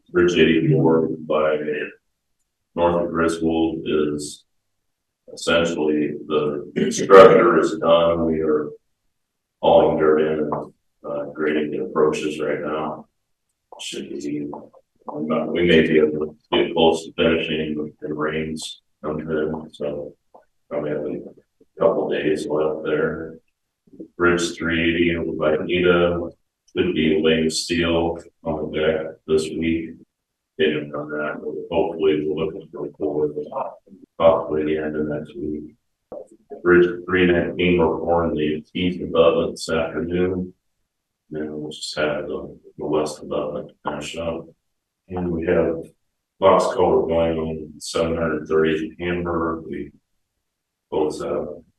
Bridge 84 by north of Griswold is essentially the structure is done. We are hauling dirt in and grading the approaches right now. Should be, we may be able to get close to finishing with the rains come in, so probably have a couple days left there. Bridge 380 over by Nita should be laying steel on the deck this week. Getting on that, hopefully we're looking for forward possibly the end of next week. Bridge 319, we're pouring the east abutment this afternoon. And we'll just have the west abutment finish up. And we have box culvert going on 730th Hamburg. We close out